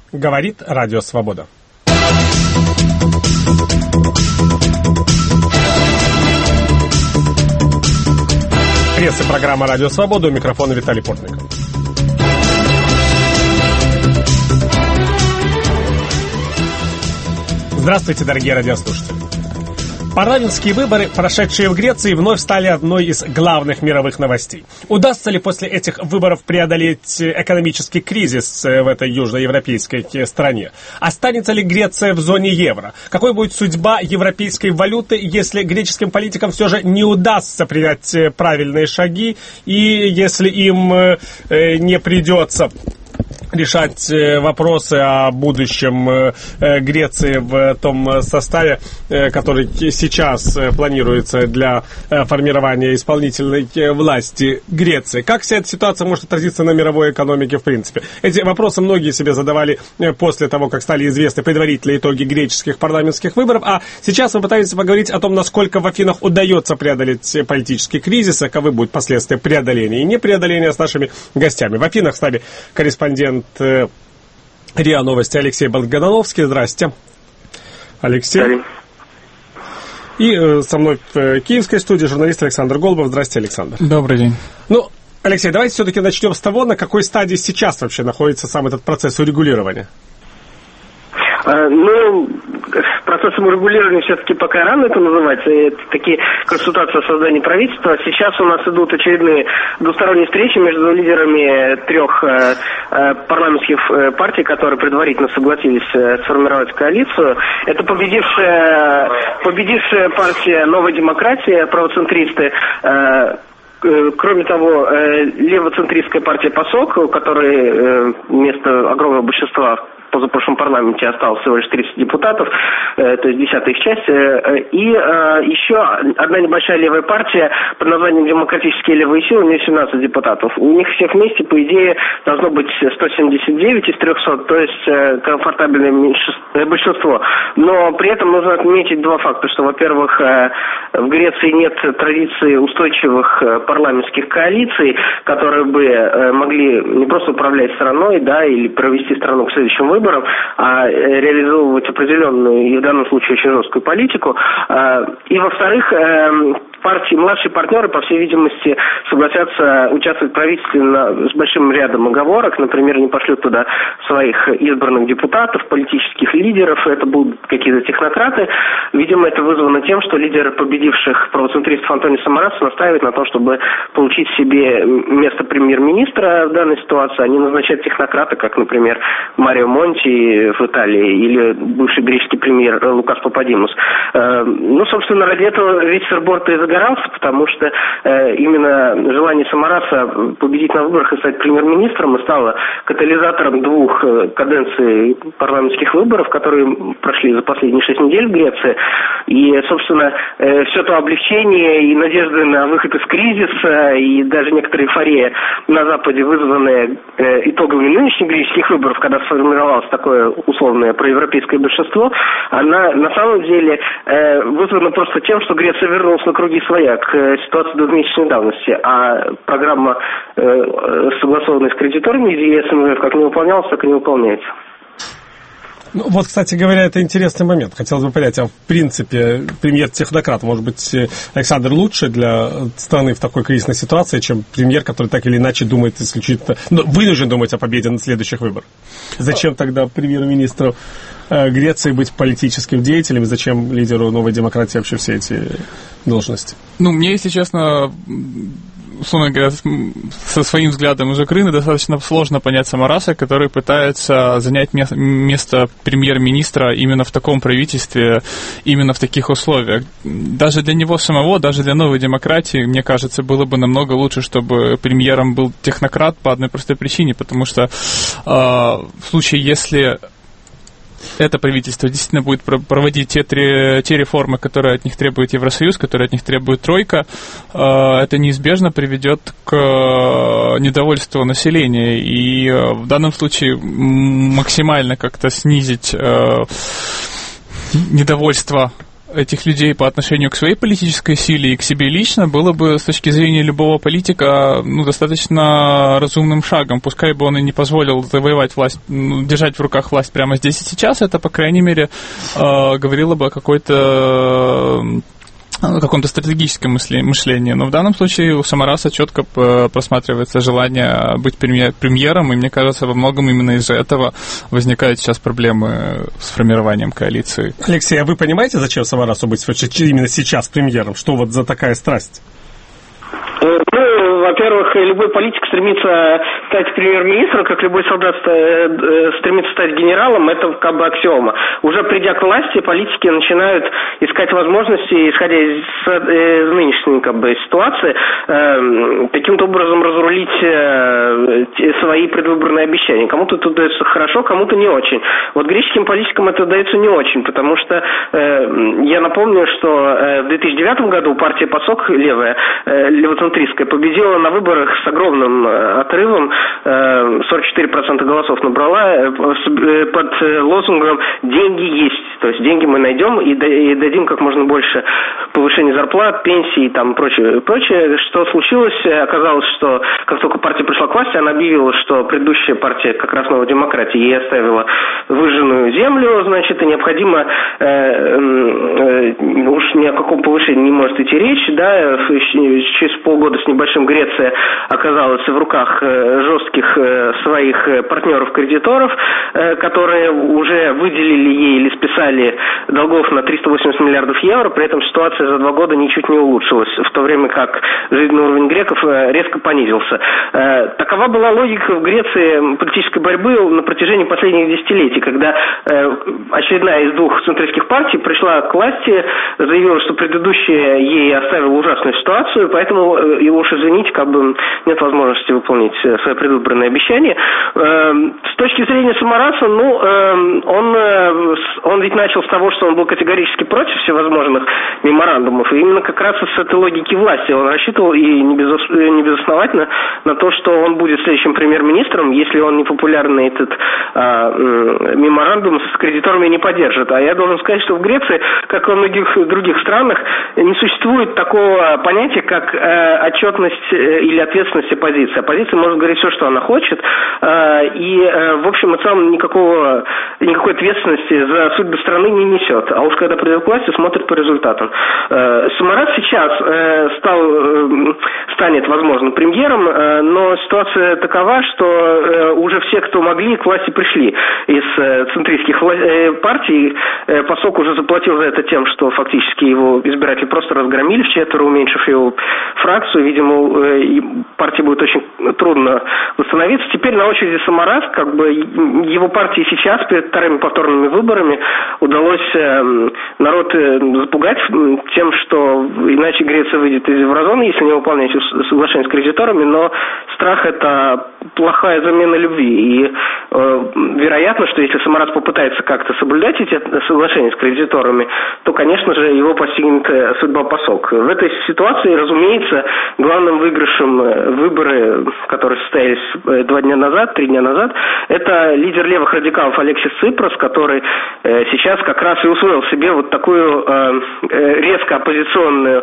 Говорит Радио Свобода. Пресс-программа «Радио Свобода», у микрофона Виталий Портников. Здравствуйте, дорогие радиослушатели. Парламентские выборы, прошедшие в Греции, вновь стали одной из главных мировых новостей. Удастся ли после этих выборов преодолеть экономический кризис в этой южноевропейской стране? Останется ли Греция в зоне евро? Какой будет судьба европейской валюты, если греческим политикам все же не удастся принять правильные шаги, и если им не придется решать вопросы о будущем Греции в том составе, который сейчас планируется для формирования исполнительной власти Греции. Как вся эта ситуация может отразиться на мировой экономике в принципе? Эти вопросы многие себе задавали после того, как стали известны предварительные итоги греческих парламентских выборов, а сейчас мы пытаемся поговорить о том, насколько в Афинах удается преодолеть политический кризис, а каковы будут последствия преодоления и непреодоления с нашими гостями. В Афинах с нами корреспондент РИА Новости Алексей Болгановский. Здрасте, Алексей. И со мной в киевской студии журналист Александр Голубов. Здрасте, Александр. Добрый день. Ну, Алексей, давайте все-таки начнем с того, на какой стадии сейчас вообще находится сам этот процесс урегулирования. Процессом урегулирования все-таки пока рано это называется. Это такие консультации о создании правительства. Сейчас у нас идут очередные двусторонние встречи между лидерами трех парламентских партий, которые предварительно согласились сформировать коалицию. Это победившая партия «Новая демократия», правоцентристы. Кроме того, левоцентристская партия ПАСОК, у которой вместо огромного большинства в позапрошлом парламенте осталось всего лишь 30 депутатов, то есть десятая их часть, и еще одна небольшая левая партия под названием «Демократические левые силы», у нее 17 депутатов. У них всех вместе, по идее, должно быть 179 из 300, то есть комфортабельное большинство. Но при этом нужно отметить два факта, что, во-первых, в Греции нет традиции устойчивых парламентских коалиций, которые бы могли не просто управлять страной, да, или провести страну к следующим выборам, а реализовывать определенную и в данном случае очень жесткую политику. И, во-вторых, младшие партнеры, по всей видимости, согласятся участвовать в правительстве с большим рядом оговорок. Например, не пошлют туда своих избранных депутатов, политических лидеров, это будут какие-то технократы. Видимо, это вызвано тем, что лидер победивших правоцентристов Антонио Самарас настаивает на том, чтобы получить себе место премьер-министра в данной ситуации, а не назначать технократа, как, например, Марио Монти в Италии или бывший греческий премьер Лукас Пападимос. Собственно, ради этого весь сыр-бор-то и загорался, потому что именно желание Самараса победить на выборах и стать премьер-министром и стало катализатором двух каденций парламентских выборов, которые прошли за последние 6 недель в Греции. И, собственно, все то облегчение и надежды на выход из кризиса, и даже некоторая эйфория на Западе, вызванная итогами нынешних греческих выборов, когда сформировалось такое условное проевропейское большинство, она на самом деле вызвана просто тем, что Греция вернулась на круги своя к ситуации двухмесячной давности, а программа, согласованная с кредиторами из ЕС, МВФ, как не выполнялась, так и не выполняется. Ну, вот, кстати говоря, это интересный момент. Хотелось бы понять, а в принципе премьер-технократ, может быть, Александр, лучше для страны в такой кризисной ситуации, чем премьер, который так или иначе думает исключительно, вынужден думать о победе на следующих выборах? Зачем тогда премьер-министру Греции быть политическим деятелем? Зачем лидеру Новой демократии вообще все эти должности? Мне, если честно, условно говоря, со своим взглядом из Украины достаточно сложно понять Самараса, который пытается занять место премьер-министра именно в таком правительстве, именно в таких условиях. Даже для него самого, даже для Новой демократии, мне кажется, было бы намного лучше, чтобы премьером был технократ по одной простой причине, потому что в случае, если это правительство действительно будет проводить те реформы, которые от них требует Евросоюз, которые от них требует Тройка, это неизбежно приведет к недовольству населения. И в данном случае максимально как-то снизить недовольство этих людей по отношению к своей политической силе и к себе лично было бы с точки зрения любого политика достаточно разумным шагом. Пускай бы он и не позволил завоевать власть, держать в руках власть прямо здесь и сейчас, это, по крайней мере, говорило бы о каком-то стратегическом мышлении. Но в данном случае у Самараса четко просматривается желание быть премьером, и мне кажется, во многом именно из-за этого возникают сейчас проблемы с формированием коалиции. Алексей, а вы понимаете, зачем Самарасу быть именно сейчас премьером? Что вот за такая страсть? Во-первых, любой политик стремится стать премьер-министром, как любой солдат стремится стать генералом, это как бы аксиома. Уже придя к власти, политики начинают искать возможности, исходя из нынешней ситуации, каким-то образом разрулить свои предвыборные обещания. Кому-то это удается хорошо, кому-то не очень. Вот греческим политикам это удается не очень, потому что я напомню, что в 2009 году партия ПАСОК, левоцентристская, победила на выборах с огромным отрывом, 44% голосов набрала, под лозунгом «деньги есть». То есть деньги мы найдем и дадим как можно больше повышения зарплат, пенсий и там прочее. Что случилось? Оказалось, что как только партия пришла к власти, она объявила, что предыдущая партия, как раз Новая демократия, ей оставила выжженную землю, значит, и необходимо уж ни о каком повышении не может идти речь, да, через полгода с небольшим Греция оказалась в руках жестких своих партнеров-кредиторов, которые уже выделили ей или списали долгов на 380 миллиардов евро, при этом ситуация за 2 года ничуть не улучшилась, в то время как жизненный уровень греков резко понизился. Такова была логика в Греции политической борьбы на протяжении последних десятилетий, когда очередная из 2 центристских партий пришла к власти, заявила, что предыдущая ей оставила ужасную ситуацию, поэтому, уж извините, нет возможности выполнить свои предвыборные обещания. С точки зрения Самараса, он ведь начал с того, что он был категорически против всевозможных меморандумов, и именно как раз с этой логики власти он рассчитывал, и не безосновательно, на то, что он будет следующим премьер-министром, если он непопулярный этот меморандум с кредиторами не поддержит. А я должен сказать, что в Греции, как и во многих других странах, не существует такого понятия, как отчетность или ответственность оппозиции. Оппозиция может говорить все, что она хочет, и в общем и целом никакой ответственности за судьбы страны не несет. А уж когда придет к власти, смотрит по результатам. Самарас сейчас станет, возможно, премьером, но ситуация такова, что уже все, кто могли, к власти пришли из центристских партий. ПАСОК уже заплатил за это тем, что фактически его избиратели просто разгромили вчетверо, уменьшив его фракцию. Видимо, партии будет очень трудно восстановиться. Теперь на очереди Самарас, его партии сейчас перед вторыми повторными выборами удалось народ запугать тем, что иначе Греция выйдет из еврозоны, если не выполнять соглашение с кредиторами, но страх — это плохая замена любви. И вероятно, что если Самарас попытается как-то соблюдать эти соглашения с кредиторами, то, конечно же, его постигнет судьба ПАСОК. В этой ситуации, разумеется, главным выигрышем выборы, которые состоялись 3 дня назад, это лидер левых радикалов Алексис Ципрос, который сейчас как раз и усвоил себе вот такую резко оппозиционную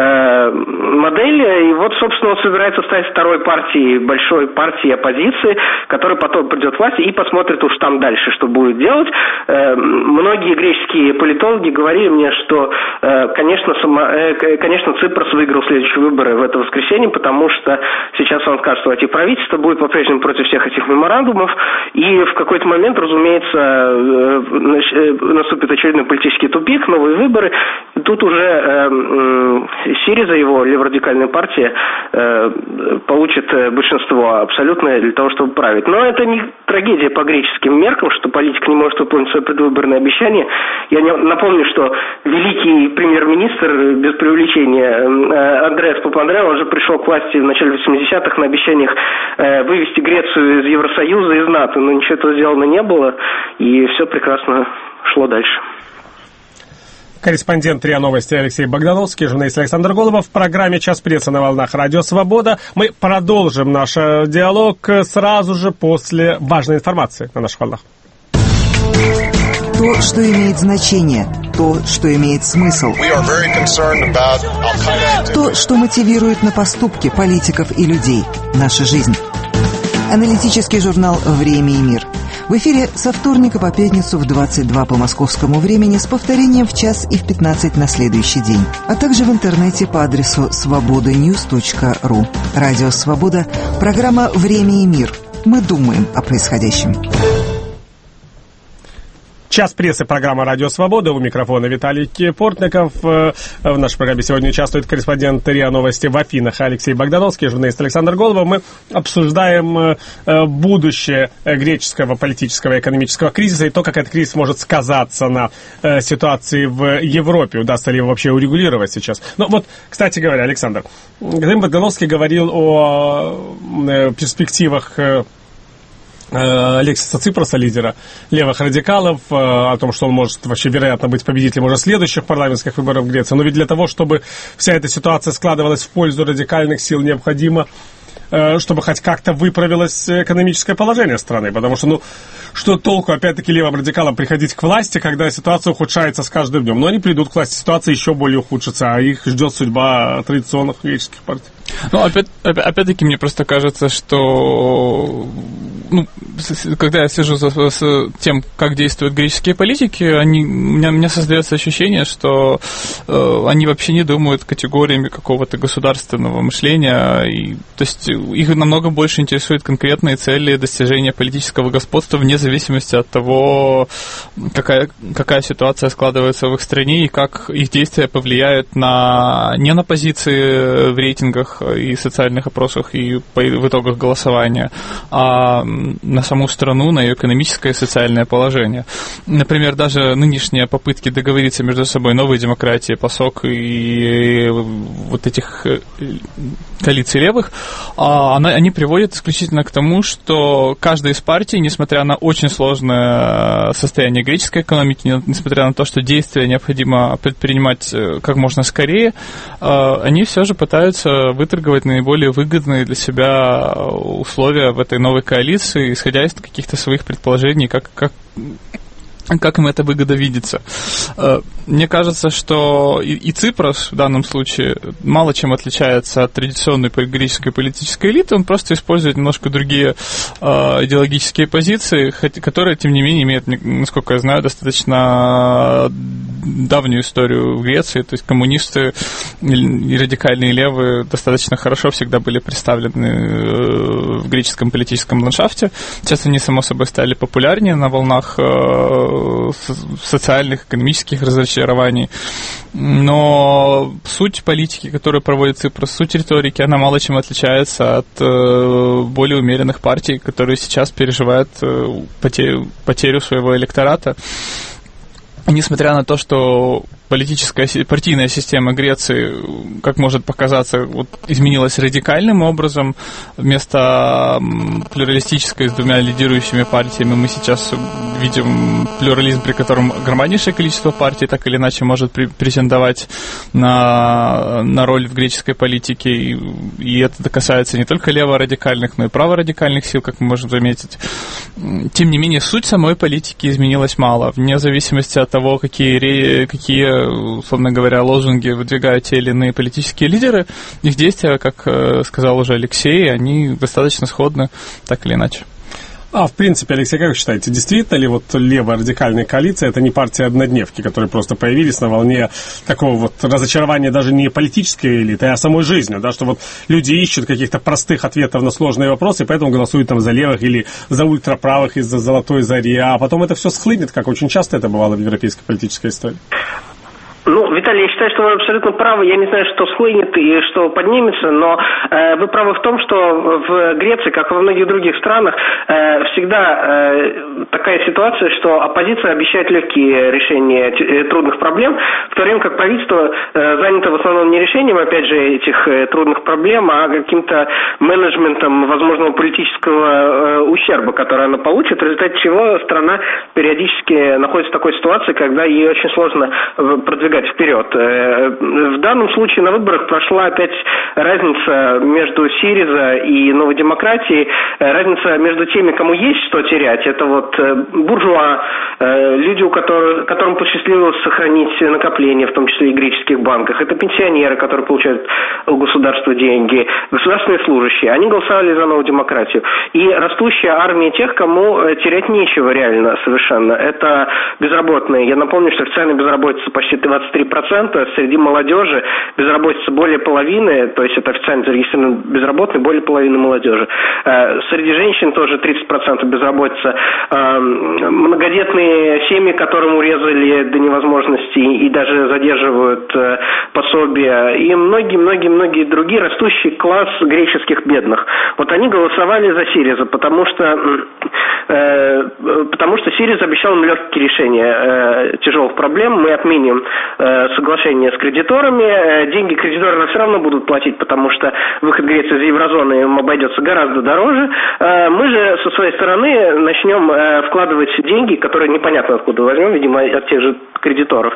модель. И вот, собственно, он собирается стать второй партией, большой партией оппозиции, которая потом придет к власти и посмотрит уж там дальше, что будет делать. Многие греческие политологи говорили мне, что, конечно, Ципрос выиграл следующие выборы в это воскресенье, потому что сейчас он скажет, что войти в правительство, будет по-прежнему против всех этих меморандумов, и в какой-то момент, разумеется, наступит очередной политический тупик, новые выборы, и тут уже СИРИЗА, его леворадикальная партия, получит большинство абсолютное для того, чтобы править. Но это не трагедия по греческим меркам, что политик не может выполнить свои предвыборные обещания. Я напомню, что великий премьер-министр, без преувеличения, Андреас Папандреou, он же пришел к власти в начале 80-х на обещаниях вывести Грецию из Евросоюза, из НАТО, но ничего этого сделано не было, и все прекрасно шло дальше. Корреспондент РИА Новости Алексей Богдановский, журналист Александр Голубов. В программе «Час прессы» на волнах Радио Свобода. Мы продолжим наш диалог сразу же после важной информации на наших волнах. То, что имеет значение, то, что имеет смысл. То, что мотивирует на поступки политиков и людей. Наша жизнь. Аналитический журнал «Время и мир». В эфире со вторника по пятницу в 22 по московскому времени с повторением в 1 и в 15 на следующий день. А также в интернете по адресу svobodanews.ru. Радио «Свобода». Программа «Время и мир». Мы думаем о происходящем. Час прессы, программа «Радио Свобода». У микрофона Виталий Портников. В нашей программе сегодня участвует корреспондент РИА Новости в Афинах Алексей Богдановский, журналист Александр Голубов. Мы обсуждаем будущее греческого политического и экономического кризиса и то, как этот кризис может сказаться на ситуации в Европе. Удастся ли его вообще урегулировать сейчас? Ну вот, кстати говоря, Александр, господин Богдановский говорил о перспективах Алексиса Ципроса, лидера левых радикалов, о том, что он может вообще, вероятно, быть победителем уже следующих парламентских выборов в Греции. Но ведь для того, чтобы вся эта ситуация складывалась в пользу радикальных сил, необходимо, чтобы хоть как-то выправилось экономическое положение страны. Потому что, что толку, опять-таки, левым радикалам приходить к власти, когда ситуация ухудшается с каждым днем? Но они придут к власти, ситуация еще более ухудшится, а их ждет судьба традиционных греческих партий. Ну, опять-таки, мне просто кажется, что когда я слежу за тем, как действуют греческие политики, у меня создается ощущение, что они вообще не думают категориями какого-то государственного мышления. То есть их намного больше интересуют конкретные цели достижения политического господства вне зависимости от того, какая ситуация складывается в их стране и как их действия повлияют не на позиции в рейтингах и социальных опросах и в итогах голосования, а на саму страну, на ее экономическое и социальное положение. Например, даже нынешние попытки договориться между собой новой демократии, ПАСОК и вот этих коалиций левых, они приводят исключительно к тому, что каждая из партий, несмотря на очень сложное состояние греческой экономики, несмотря на то, что действия необходимо предпринимать как можно скорее, они все же пытаются выторговать наиболее выгодные для себя условия в этой новой коалиции, исходя из каких-то своих предположений, как им эта выгода видится. Мне кажется, что и Ципрос в данном случае мало чем отличается от традиционной греческой политической элиты, он просто использует немножко другие идеологические позиции, которые, тем не менее, имеют, насколько я знаю, достаточно давнюю историю в Греции, то есть коммунисты и радикальные левые достаточно хорошо всегда были представлены в греческом политическом ландшафте. Сейчас они, само собой, стали популярнее на волнах социальных, экономических разочарований. Но суть политики, которую проводит Ципрос, суть риторики, она мало чем отличается от более умеренных партий, которые сейчас переживают потерю своего электората. Несмотря на то, что партийная система Греции, как может показаться, изменилась радикальным образом. Вместо плюралистической с двумя лидирующими партиями мы сейчас видим плюрализм, при котором громаднейшее количество партий так или иначе может претендовать на роль в греческой политике. И это касается не только леворадикальных, но и праворадикальных сил, как мы можем заметить. Тем не менее, суть самой политики изменилась мало, вне зависимости от того, какие, условно говоря, лозунги выдвигают те или иные политические лидеры. Их действия, как сказал уже Алексей, они достаточно сходны, так или иначе. В принципе, Алексей, как вы считаете, действительно ли левая радикальная коалиция это не партия однодневки, которые просто появились на волне такого разочарования даже не политической элиты, а самой жизнью, да, что люди ищут каких-то простых ответов на сложные вопросы, и поэтому голосуют за левых или за ультраправых из-за золотой зари, а потом это все схлынет, как очень часто это бывало в европейской политической истории. Виталий, я считаю, что вы абсолютно правы. Я не знаю, что схлынет и что поднимется, но вы правы в том, что в Греции, как и во многих других странах, всегда такая ситуация, что оппозиция обещает легкие решения трудных проблем, в то время как правительство занято в основном не решением, опять же, этих трудных проблем, а каким-то менеджментом возможного политического ущерба, который она получит, в результате чего страна периодически находится в такой ситуации, когда ей очень сложно продвигать забегать вперед. В данном случае на выборах прошла опять разница между СИРИЗА и Новой демократией, разница между теми, кому есть что терять, это вот буржуа, люди, которым посчастливилось сохранить накопления, в том числе и в греческих банках, это пенсионеры, которые получают у государства деньги, государственные служащие, они голосовали за Новую демократию. И растущая армия тех, кому терять нечего реально совершенно, это безработные. Я напомню, что официальная безработица почти 23%, среди молодежи безработица более половины, то есть это официально зарегистрированные безработные, более половины молодежи. Среди женщин тоже 30% безработица. Многодетные семьи, которым урезали до невозможности и даже задерживают пособия, и многие другие, растущий класс греческих бедных. Вот они голосовали за СИРИЗА, потому что СИРИЗА обещал им легкие решения тяжелых проблем. Мы отменим соглашение с кредиторами, деньги кредиторы все равно будут платить, потому что выход Греции из еврозоны им обойдется гораздо дороже. Мы же со своей стороны начнем вкладывать деньги, которые непонятно откуда возьмем, видимо, от тех же кредиторов,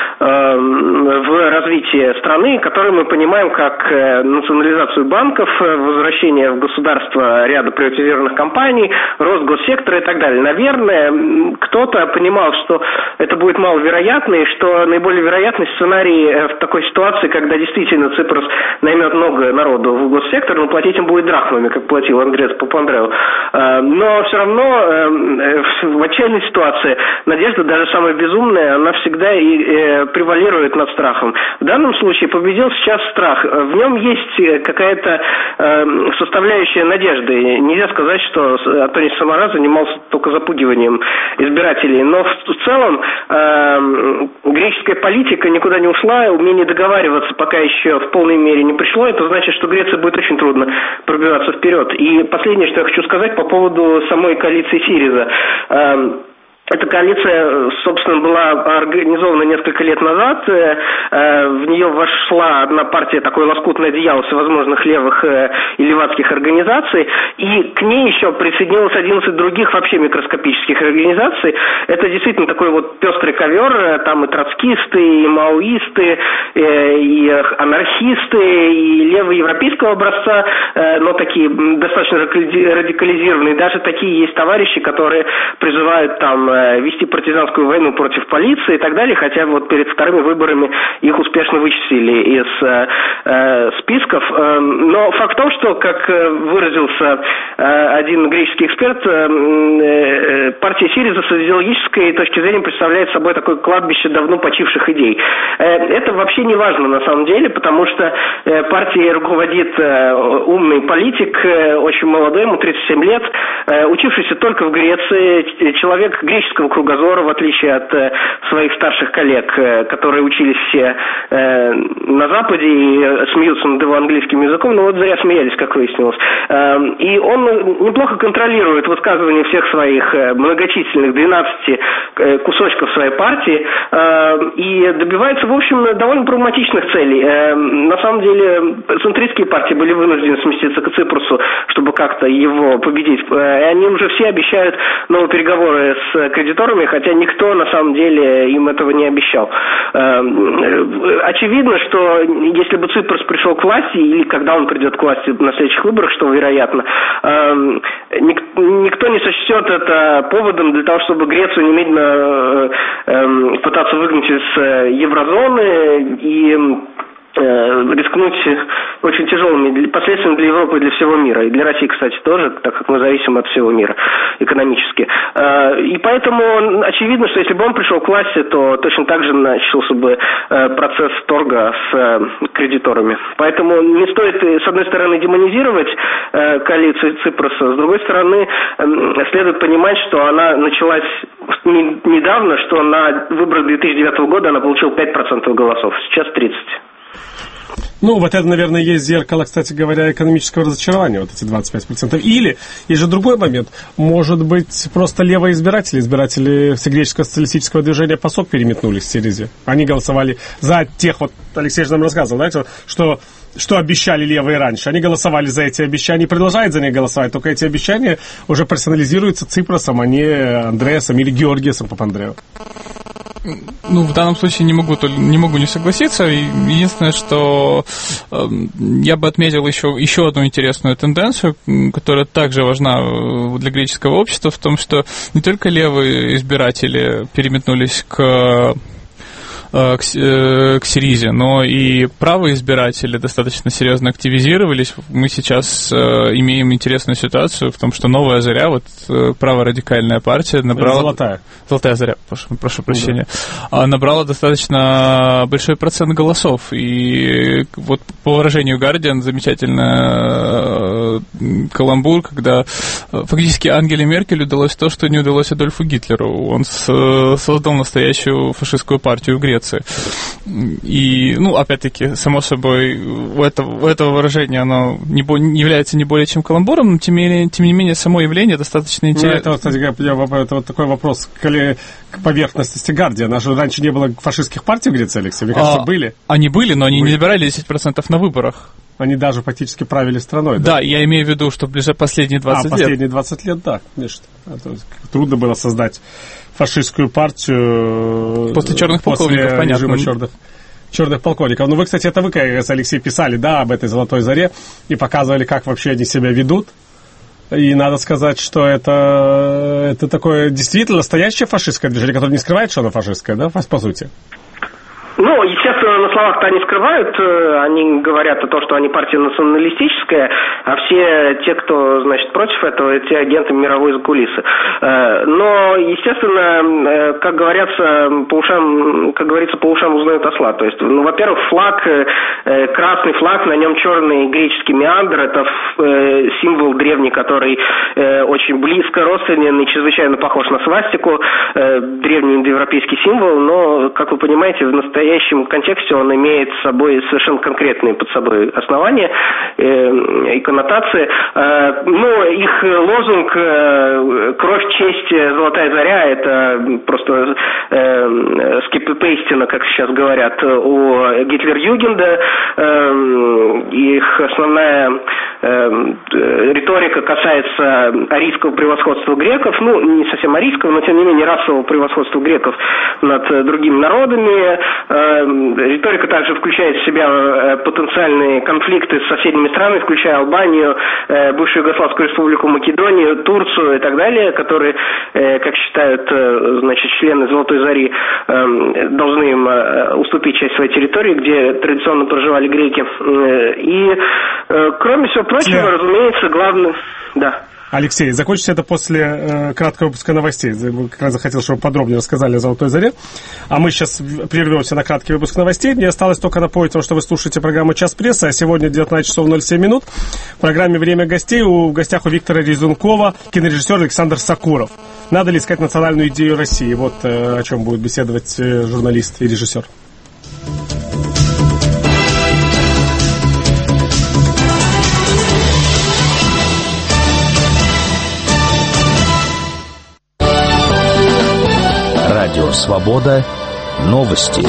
в развитие страны, которые мы понимаем как национализацию банков, возвращение в государство ряда приватизированных компаний, рост госсектора и так далее. Наверное, кто-то понимал, что это будет маловероятно, и что наиболее вероятный сценарий в такой ситуации, когда действительно Ципрос наймет много народу в госсектор, но платить им будет драхмами, как платил Андрес Папандреу. Но все равно в отчаянной ситуации надежда, даже самая безумная, она всегда и превалирует над страхом. В данном случае победил сейчас страх. В нем есть какая-то составляющая надежды. Нельзя сказать, что Антонис Самара занимался только запугиванием избирателей. Но в целом греческая политика никуда не ушла, умение договариваться пока еще в полной мере не пришло. Это значит, что Греции будет очень трудно пробиваться вперед. И последнее, что я хочу сказать по поводу самой коалиции СИРИЗА. Эта коалиция, собственно, была организована несколько лет назад. В нее вошла одна партия, такое лоскутное одеяло всевозможных левых и левацких организаций. И к ней еще присоединилось 11 других вообще микроскопических организаций. Это действительно такой вот пестрый ковер. Там и троцкисты, и маоисты, и анархисты, и левые европейского образца, но такие достаточно радикализированные. Даже такие есть товарищи, которые призывают там вести партизанскую войну против полиции и так далее, хотя вот перед вторыми выборами их успешно вычислили из списков. Но факт в том, что, как выразился один греческий эксперт, партия СИРИЗА с идеологической точки зрения представляет собой такое кладбище давно почивших идей. Это вообще не важно на самом деле, потому что партией руководит умный политик, очень молодой, ему 37 лет, учившийся только в Греции, человек греческого кругозора, в отличие от своих старших коллег, которые учились все на Западе и смеются над его английским языком, но вот зря смеялись, как выяснилось. И он неплохо контролирует высказывания всех своих многочисленных 12 кусочков своей партии и добивается, в общем, довольно прагматичных целей. На самом деле, центристские партии были вынуждены сместиться к Ципросу, чтобы как-то его победить. И они уже все обещают новые переговоры с кредиторами, хотя никто на самом деле им этого не обещал. Очевидно, что если бы Ципрос пришел к власти, или когда он придет к власти на следующих выборах, что вероятно, никто не сочтет это поводом для того, чтобы Грецию немедленно пытаться выгнать из еврозоны и рискнуть очень тяжелыми последствиями для Европы и для всего мира. И для России, кстати, тоже, так как мы зависим от всего мира экономически. И поэтому очевидно, что если бы он пришел к власти, то точно так же начался бы процесс торга с кредиторами. Поэтому не стоит, с одной стороны, демонизировать коалицию Ципроса, с другой стороны, следует понимать, что она началась недавно, что на выборах 2009 года она получила 5% голосов, сейчас 30%. Ну, вот это, наверное, есть зеркало, кстати говоря, экономического разочарования, вот эти 25%. Или, есть же другой момент, может быть, просто левые избиратели всегреческого социалистического движения ПАСОК переметнулись в СИРИЗе. Они голосовали за тех, вот Алексей же нам рассказывал, знаете, что обещали левые раньше. Они голосовали за эти обещания и продолжают за них голосовать, только эти обещания уже персонализируются Ципросом, а не Андреасом или Георгиесом Папандреу. в данном случае не могу не согласиться. Единственное, что я бы отметил еще одну интересную тенденцию, которая также важна для греческого общества, в том, что не только левые избиратели переметнулись к Сиризе, но и правые избиратели достаточно серьезно активизировались. Мы сейчас имеем интересную ситуацию в том, что Новая Заря, праворадикальная партия, набрала... Золотая Заря, прошу прощения. Набрала достаточно большой процент голосов. И вот по выражению Guardian замечательный каламбур, когда фактически Ангеле Меркель удалось то, что не удалось Адольфу Гитлеру. Он создал настоящую фашистскую партию в Греции. И, опять-таки, само собой, у этого выражения оно не является не более чем каламбуром, но тем не менее само явление достаточно интересно. Это, кстати, это вот такой вопрос к поверхностности Guardian. Она же раньше не было фашистских партий в Греции, Алексей? Мне кажется, были. Они были, но они не набирали 10% на выборах. Они даже фактически правили страной, да? Да, я имею в виду, что последние 20 лет. Последние 20 лет, да, конечно. Трудно было создать фашистскую партию после черных полковников, понятно. Черных полковников. Вы, кстати, это вы, Алексей, писали, да, об этой Золотой Заре и показывали, как вообще они себя ведут. И надо сказать, что это такое действительно настоящее фашистское движение, которое не скрывает, что оно фашистское, да, по сути. Естественно, на словах-то они скрывают, они говорят о том, что они партия националистическая, а все те, кто, против этого, эти агенты мировой закулисы. Но, естественно, как говорится, по ушам узнают осла. То есть, во-первых, флаг, красный флаг, на нем черный греческий меандр, это символ древний, который очень близко родственен и чрезвычайно похож на свастику, древний индоевропейский символ, но, как вы понимаете, в настоящем контексте он имеет с собой совершенно конкретные под собой основания и коннотации. Их лозунг «Кровь, честь, Золотая Заря» — это просто скипи-пейстина, как сейчас говорят, у Гитлер-Югенда. Их основная риторика касается арийского превосходства греков, не совсем арийского, но тем не менее расового превосходства греков над другими народами. Риторика также включает в себя потенциальные конфликты с соседними странами, включая Албанию, бывшую Югославскую республику Македонию, Турцию и так далее, которые, как считают, члены Золотой Зари, должны им уступить часть своей территории, где традиционно проживали греки. И, кроме всего прочего, разумеется, главное... Да. Алексей, закончится это после краткого выпуска новостей. Как раз захотел, чтобы подробнее рассказали о Золотой Заре. А мы сейчас прервемся на краткий выпуск новостей. Мне осталось только напомнить вам, что вы слушаете программу «Час прессы», а сегодня 19 часов 07 минут. В программе «Время гостей» в гостях у Виктора Резункова кинорежиссер Александр Сакуров. Надо ли искать национальную идею России? Вот о чем будет беседовать журналист и режиссер. Радио «Свобода». Новости.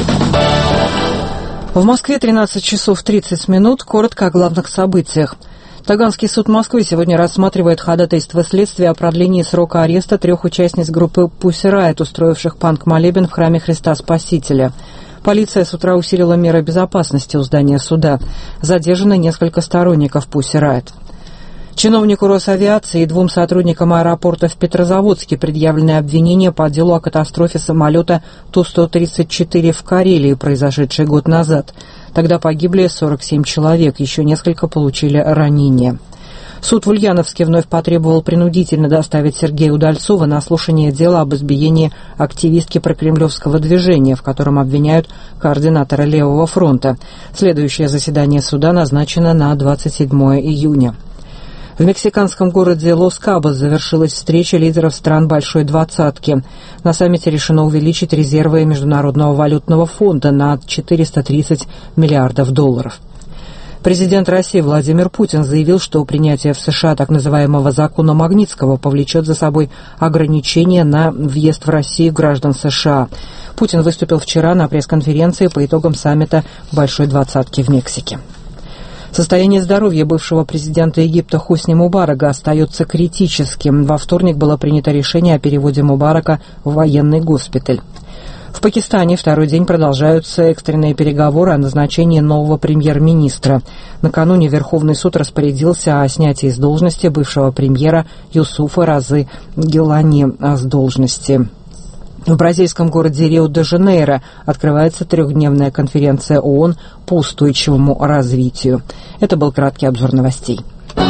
В Москве 13 часов 30 минут. Коротко о главных событиях. Таганский суд Москвы сегодня рассматривает ходатайство следствия о продлении срока ареста 3 участниц группы Pussy Riot, устроивших панк-молебен в храме Христа Спасителя. Полиция с утра усилила меры безопасности у здания суда. Задержаны несколько сторонников Pussy Riot. Чиновнику Росавиации и 2 сотрудникам аэропорта в Петрозаводске предъявлены обвинения по делу о катастрофе самолета Ту-134 в Карелии, произошедшей год назад. Тогда погибли 47 человек, еще несколько получили ранения. Суд в Ульяновске вновь потребовал принудительно доставить Сергея Удальцова на слушание дела об избиении активистки прокремлевского движения, в котором обвиняют координатора Левого фронта. Следующее заседание суда назначено на 27 июня. В мексиканском городе Лос-Кабос завершилась встреча лидеров стран Большой Двадцатки. На саммите решено увеличить резервы Международного валютного фонда на 430 миллиардов долларов. Президент России Владимир Путин заявил, что принятие в США так называемого закона Магнитского повлечет за собой ограничения на въезд в Россию граждан США. Путин выступил вчера на пресс-конференции по итогам саммита Большой Двадцатки в Мексике. Состояние здоровья бывшего президента Египта Хосни Мубарака остается критическим. Во вторник было принято решение о переводе Мубарака в военный госпиталь. В Пакистане второй день продолжаются экстренные переговоры о назначении нового премьер-министра. Накануне Верховный суд распорядился о снятии с должности бывшего премьера Юсуфа Разы Гилани с должности. В бразильском городе Рио-де-Жанейро открывается трехдневная конференция ООН по устойчивому развитию. Это был краткий обзор новостей.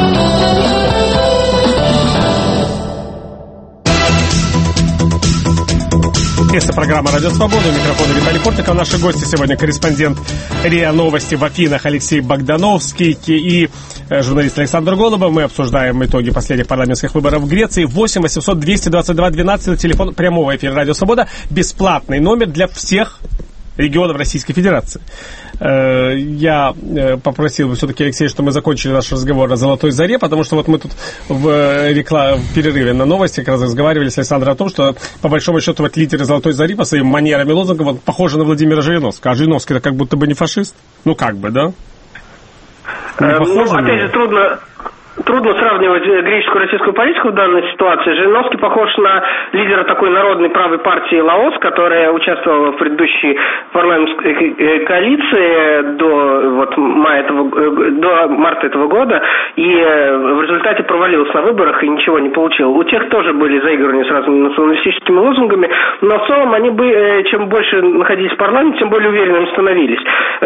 Это программа «Радио Свобода». У микрофона Виталий Портников. Наши гости сегодня корреспондент РИА Новости в Афинах Алексей Богдановский и журналист Александр Голубов. Мы обсуждаем итоги последних парламентских выборов в Греции. 8 800 222 12, телефон прямого эфира «Радио Свобода». Бесплатный номер для всех регионов Российской Федерации. Я попросил бы все-таки, Алексей, что мы закончили наш разговор о «Золотой заре», потому что вот мы тут в перерыве на новости как раз разговаривали с Александром о том, что по большому счету вот лидеры «Золотой зари» по своим манерам и лозунгам вот, похожи на Владимира Жириновского. А Жириновский-то как будто бы не фашист. Ну как бы, да? Опять же, трудно сравнивать греческую и российскую политику в данной ситуации. Жириновский похож на лидера такой народной правой партии Лаос, которая участвовала в предыдущей парламентской коалиции до марта этого года и в результате провалилась на выборах и ничего не получила. У тех тоже были заигрывания с разными националистическими лозунгами, но в целом они чем больше находились в парламенте, тем более уверенными становились.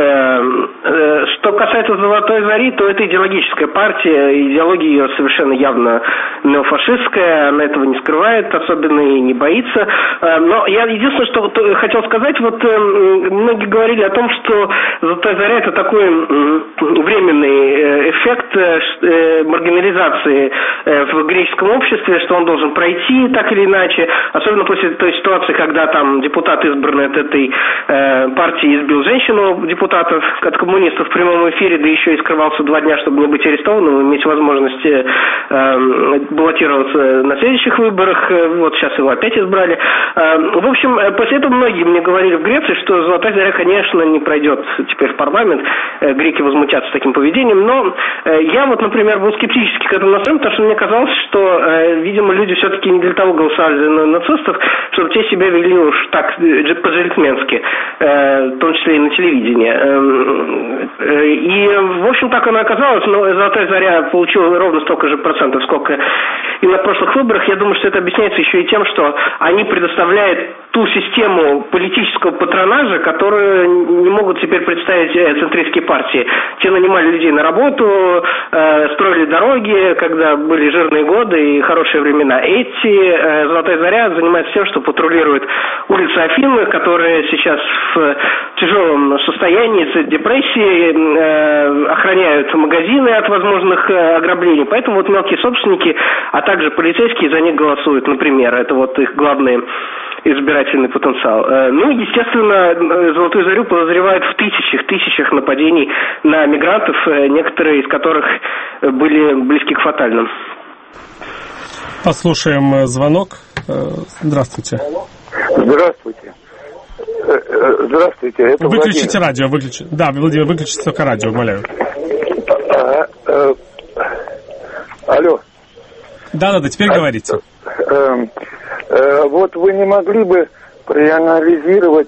Что касается «Золотой зари», то это идеологическая партия, идеология ее совершенно явно неофашистская, она этого не скрывает, особенно и не боится. Но я единственное, что хотел сказать, вот многие говорили о том, что «Золотая заря» это такой временный эффект маргинализации в греческом обществе, что он должен пройти так или иначе, особенно после той ситуации, когда там депутат, избранный от этой партии, избил женщину, депутатов от коммунистов в прямом эфире, да еще и скрывался 2 дня, чтобы не быть арестованным, иметь возможность баллотироваться на следующих выборах. Вот сейчас его опять избрали. В общем, после этого многие мне говорили в Греции, что «Золотая заря», конечно, не пройдет теперь в парламент. Греки возмутятся таким поведением. Но я вот, например, был скептически к этому настроен, потому что мне казалось, что, видимо, люди все-таки не для того голосовали за нацистов, чтобы те себя вели уж так по-джентльменски, в том числе и на телевидении. И, в общем, так оно оказалось. Но «Золотая заря» получила ровно столько же процентов, сколько и на прошлых выборах. Я думаю, что это объясняется еще и тем, что они предоставляют ту систему политического патронажа, которую не могут теперь представить центристские партии. Те нанимали людей на работу, строили дороги, когда были жирные годы и хорошие времена. Эти «Золотая заря» занимается тем, что патрулирует улицы Афины, которые сейчас в тяжелом состоянии, депрессии, охраняют магазины от возможных ограблений. Поэтому вот мелкие собственники, а также полицейские за них голосуют, например. Это вот их главный избирательный потенциал. Ну, естественно, «Золотую зарю» подозревают в тысячах нападений на мигрантов, некоторые из которых были близки к фатальным. Послушаем звонок. Здравствуйте. Здравствуйте. Здравствуйте. Это выключите Владимир. радио. Да, Владимир, выключите только радио, умоляю. Алло. Да, теперь говорите. Вот вы не могли бы проанализировать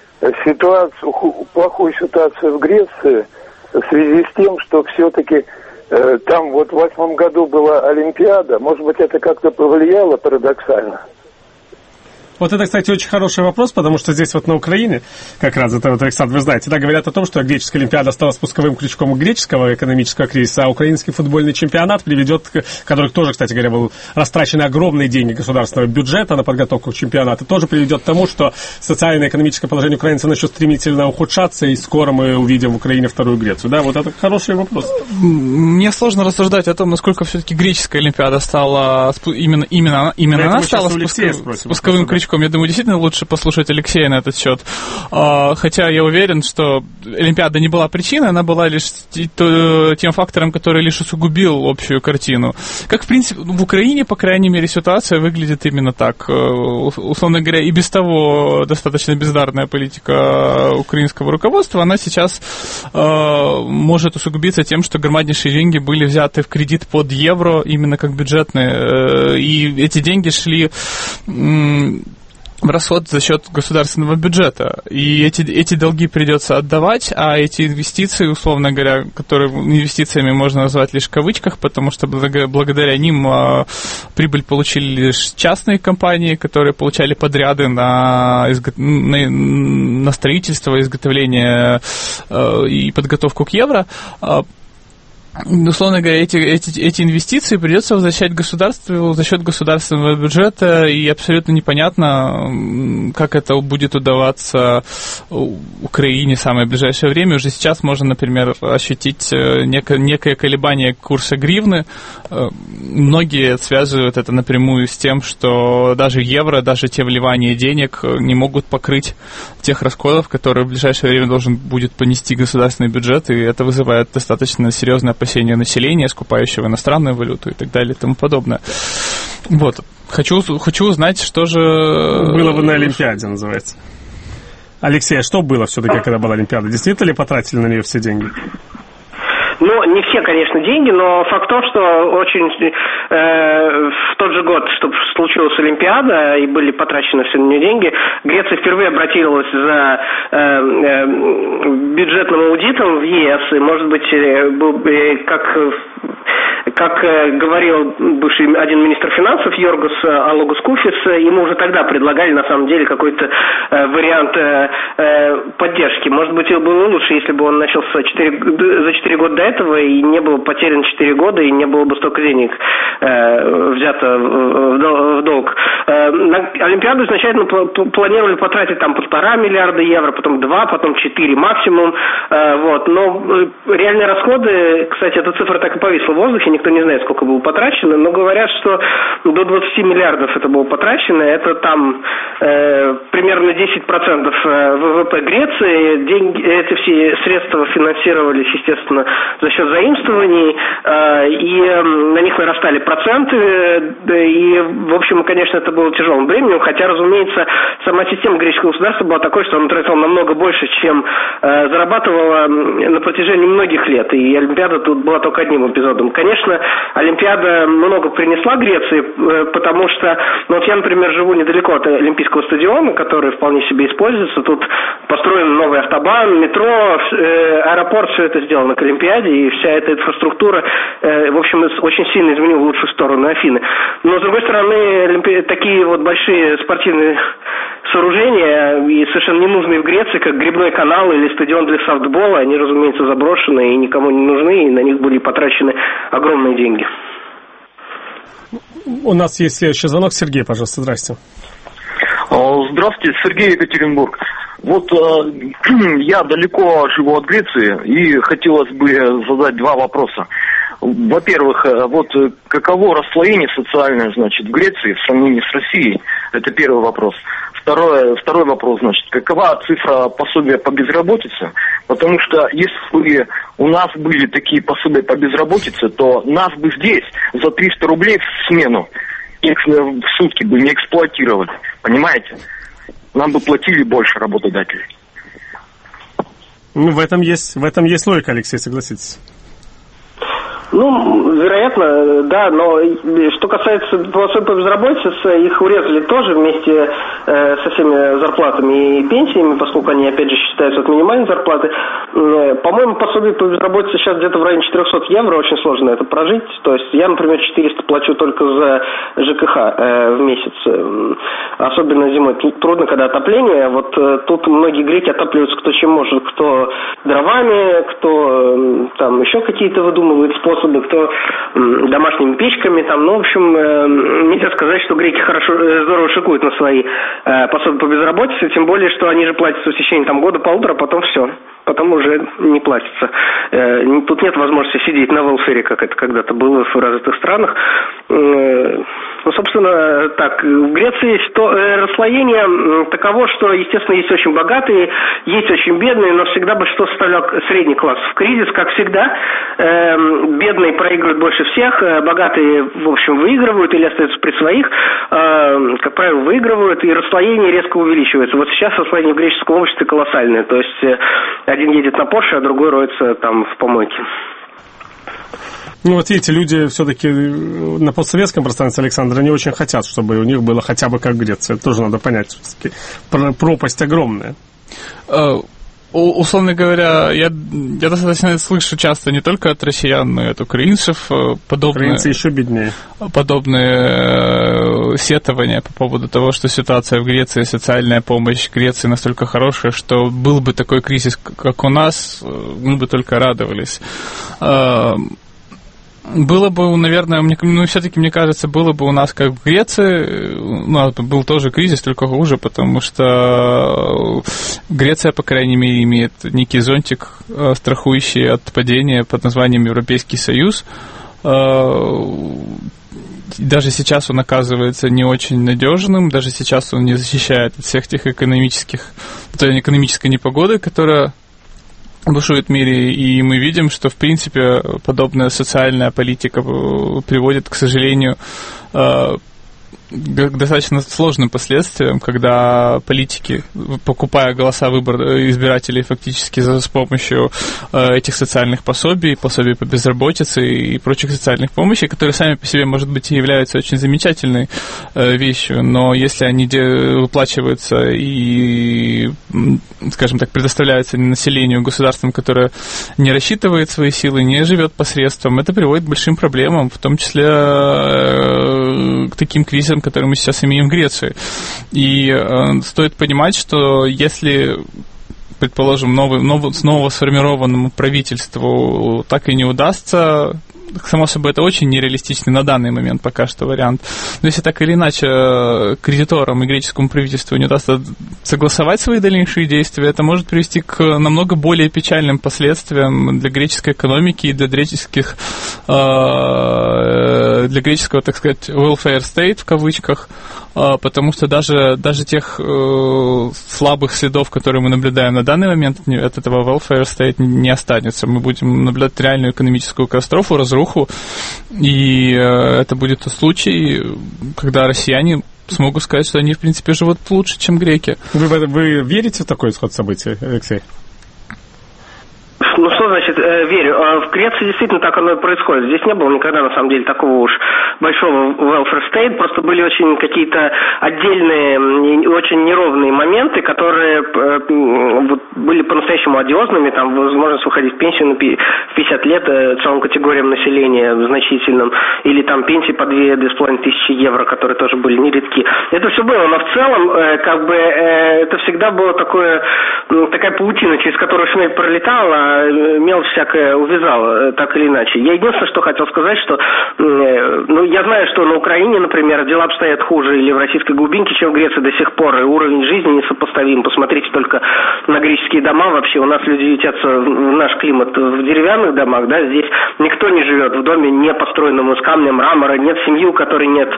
плохую ситуацию в Греции в связи с тем, что все-таки там вот в 2008 году была Олимпиада, может быть, это как-то повлияло парадоксально? Вот это, кстати, очень хороший вопрос, потому что здесь вот на Украине, как раз это вот, Александр, вы знаете, да, говорят о том, что греческая Олимпиада стала спусковым крючком греческого экономического кризиса, а украинский футбольный чемпионат приведет, который тоже, кстати говоря, был растрачены огромные деньги государственного бюджета на подготовку к чемпионату, тоже приведет к тому, что социально-экономическое положение украинцев начнет стремительно ухудшаться, и скоро мы увидим в Украине вторую Грецию. Да, вот это хороший вопрос. Мне сложно рассуждать о том, насколько все-таки греческая Олимпиада стала именно она стала спусковым крючком. Я думаю, действительно лучше послушать Алексея на этот счет. Хотя я уверен, что Олимпиада не была причиной, она была лишь тем фактором, который лишь усугубил общую картину. Как, в принципе, в Украине, по крайней мере, ситуация выглядит именно так. Условно говоря, и без того достаточно бездарная политика украинского руководства, она сейчас может усугубиться тем, что громаднейшие деньги были взяты в кредит под евро, именно как бюджетные, и эти деньги шли в расход за счет государственного бюджета. И эти долги придется отдавать, а эти инвестиции, условно говоря, которые инвестициями можно назвать лишь в кавычках, потому что благодаря ним прибыль получили лишь частные компании, которые получали подряды на строительство, изготовление и подготовку к евро. Условно говоря, эти инвестиции придется возвращать государству за счет государственного бюджета, и абсолютно непонятно, как это будет удаваться Украине в самое ближайшее время. Уже сейчас можно, например, ощутить некое колебание курса гривны. Многие связывают это напрямую с тем, что даже евро, даже те вливания денег не могут покрыть тех расходов, которые в ближайшее время должен будет понести государственный бюджет, и это вызывает достаточно серьезное опасение населения, скупающего иностранную валюту и так далее и тому подобное. Вот. Хочу узнать, что же... Было бы на Олимпиаде, называется. Алексей, а что было все-таки, когда была Олимпиада? Действительно ли потратили на нее все деньги? Ну, не все, конечно, деньги, но факт в том, что очень в тот же год, что случилась Олимпиада, и были потрачены все на нее деньги, Греция впервые обратилась за бюджетным аудитом в ЕС, и, может быть, как говорил бывший один министр финансов Йоргос Алогускуфис, ему уже тогда предлагали, на самом деле, какой-то вариант поддержки. Может быть, было лучше, если бы он начался за 4 года до этого, и не было потерян 4 года, и не было бы столько денег взято в долг. На Олимпиаду изначально планировали потратить там 1,5 миллиарда евро, потом 2, потом 4 максимум. Вот. Но реальные расходы, кстати, эта цифра так и повисла в воздухе, никто не знает, сколько было потрачено, но говорят, что до 20 миллиардов это было потрачено. Это там примерно 10% ВВП Греции. Эти все средства финансировались, естественно, за счет заимствований, и на них нарастали проценты, и, в общем, конечно, это было тяжелым бременем, хотя, разумеется, сама система греческого государства была такой, что она тратила намного больше, чем зарабатывала на протяжении многих лет, и Олимпиада тут была только одним эпизодом. Конечно, Олимпиада много принесла Греции, потому что, ну, вот я, например, живу недалеко от Олимпийского стадиона, который вполне себе используется, тут построен новый автобан, метро, аэропорт, все это сделано к Олимпиаде, и вся эта инфраструктура, в общем, очень сильно изменила в лучшую сторону Афины. Но, с другой стороны, такие вот большие спортивные сооружения, и совершенно ненужные в Греции, как гребной канал или стадион для софтбола, они, разумеется, заброшены и никому не нужны, и на них были потрачены огромные деньги. У нас есть следующий звонок. Сергей, пожалуйста, здрасте. Здравствуйте, Сергей, Екатеринбург. Вот я далеко живу от Греции, и хотелось бы задать два вопроса. Во-первых, вот каково расслоение социальное, значит, в Греции в сравнении с Россией? Это первый вопрос. Второй вопрос, значит, какова цифра пособия по безработице? Потому что если бы у нас были такие пособия по безработице, то нас бы здесь за 300 рублей в смену в сутки бы не эксплуатировали, понимаете? Нам бы платили больше работодателей. Ну, в этом есть логика, Алексей, согласитесь. Ну, вероятно, да, но что касается пособий по безработице, их урезали тоже вместе со всеми зарплатами и пенсиями, поскольку они, опять же, считаются от минимальной зарплаты. По-моему, пособие по безработице сейчас где-то в районе 400 евро, очень сложно это прожить. То есть я, например, 400 плачу только за ЖКХ в месяц. Особенно зимой трудно, когда отопление. Вот тут многие греки отапливаются кто чем может, кто дровами, кто там еще какие-то выдумывает способы, кто домашними печками, там, ну, в общем, нельзя сказать, что греки здорово шикуют на свои пособия по безработице, тем более, что они же платятся в течение там года-полутора, потом все, потом уже не платится. Тут нет возможности сидеть на велфере, как это когда-то было в развитых странах. Ну, собственно, так, в Греции есть расслоение таково, что, естественно, есть очень богатые, есть очень бедные, но всегда большинство составлял средний класс. В кризис, как всегда, бедные проигрывают больше всех, богатые, в общем, выигрывают или остаются при своих, как правило, выигрывают, и расслоение резко увеличивается. Вот сейчас расслоение в греческом обществе колоссальное, то есть один едет на Порше, а другой роется там в помойке. Ну, вот видите, люди все-таки на постсоветском пространстве, Александр, не очень хотят, чтобы у них было хотя бы как Греция. Это тоже надо понять. Все-таки пропасть огромная. Условно говоря, я достаточно слышу часто не только от россиян, но и от украинцев Украинцы еще беднее. Подобные сетования по поводу того, что ситуация в Греции, социальная помощь Греции настолько хорошая, что был бы такой кризис, как у нас, мы бы только радовались. Было бы, наверное, все-таки, мне кажется, было бы у нас как в Греции, у нас был тоже кризис, только хуже, потому что Греция, по крайней мере, имеет некий зонтик, страхующий от падения под названием Европейский Союз. Даже сейчас он оказывается не очень надежным, даже сейчас он не защищает от всех тех экономической непогоды, которая бушует в мире, и мы видим, что, в принципе, подобная социальная политика приводит, к сожалению, к достаточно сложным последствиям, когда политики, покупая голоса избирателей фактически с помощью этих социальных пособий по безработице и прочих социальных помощей, которые сами по себе, может быть, и являются очень замечательной вещью, но если они выплачиваются и, скажем так, предоставляются населению, государством, которое не рассчитывает свои силы, не живет посредством, это приводит к большим проблемам, в том числе к таким кризисам, которые мы сейчас имеем в Греции. И стоит понимать, что если, предположим, снова сформированному правительству так и не удастся, само собой, это очень нереалистичный на данный момент пока что вариант. Но если так или иначе кредиторам и греческому правительству не удастся согласовать свои дальнейшие действия, это может привести к намного более печальным последствиям для греческой экономики и для греческого, так сказать, welfare state в кавычках, потому что даже тех слабых следов, которые мы наблюдаем на данный момент, от этого welfare state не останется. Мы будем наблюдать реальную экономическую катастрофу, разруху, и это будет тот случай, когда россияне смогут сказать, что они, в принципе, живут лучше, чем греки. Вы верите в такой исход событий, Алексей? Ну, что значит верю? В Греции действительно так оно и происходит. Здесь не было никогда, на самом деле, такого уж большого welfare state. Просто были очень какие-то отдельные, очень неровные моменты, которые были по-настоящему одиозными. Там возможность выходить в пенсию на 50 лет целым категориям населения значительным. Или там пенсии по 2-2,5 тысячи евро, которые тоже были нередки. Это все было, но в целом, это всегда было такая паутина, через которую шмель пролетал, а мелочь всякая увязала, так или иначе. Я единственное, что хотел сказать, что я знаю, что на Украине, например, дела обстоят хуже или в российской глубинке, чем в Греции до сих пор, и уровень жизни несопоставим. Посмотрите только на греческие дома. Вообще у нас люди ютятся в наш климат в деревянных домах, да, здесь никто не живет в доме, не построенном из камня, мрамора, нет семьи, у которой нет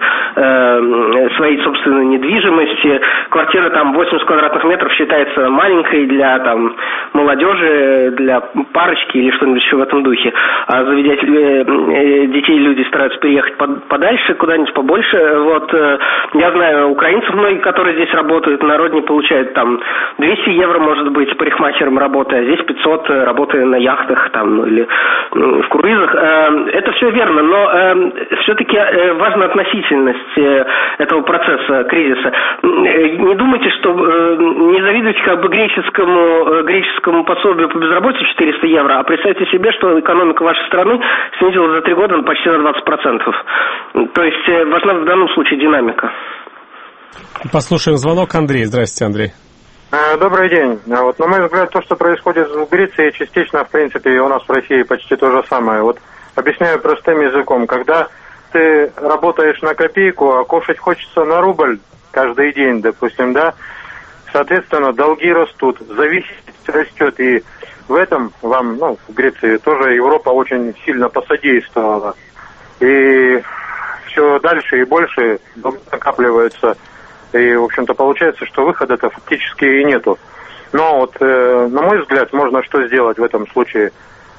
своей собственной недвижимости. Квартира там 80 квадратных метров считается маленькой для там молодежи, для парочки или что-нибудь еще в этом духе. А заведя детей, люди стараются переехать подальше, куда-нибудь побольше. Вот я знаю украинцев многие, которые здесь работают, народные получают там 200 евро, может быть, парикмахером работая, а здесь 500, работая на яхтах там или в круизах. Это все верно, но все-таки важна относительность этого процесса, кризиса. Не думайте, что не завидуйте как бы греческому пособию по безработице 400 евро, а представьте себе, что экономика вашей страны снизилась за 3 года почти на 20%. То есть важна в данном случае динамика. Послушаем звонок. Андрей. Здравствуйте, Андрей. Добрый день. Вот, на мой взгляд, то, что происходит в Греции, частично, в принципе, и у нас в России почти то же самое. Вот объясняю простым языком. Когда ты работаешь на копейку, а кушать хочется на рубль каждый день, допустим, да, соответственно, долги растут, зависимость растет, и в этом вам, в Греции тоже Европа очень сильно посодействовала. И все дальше и больше накапливается. И, в общем-то, получается, что выхода-то фактически и нету. Но вот, на мой взгляд, можно что сделать в этом случае?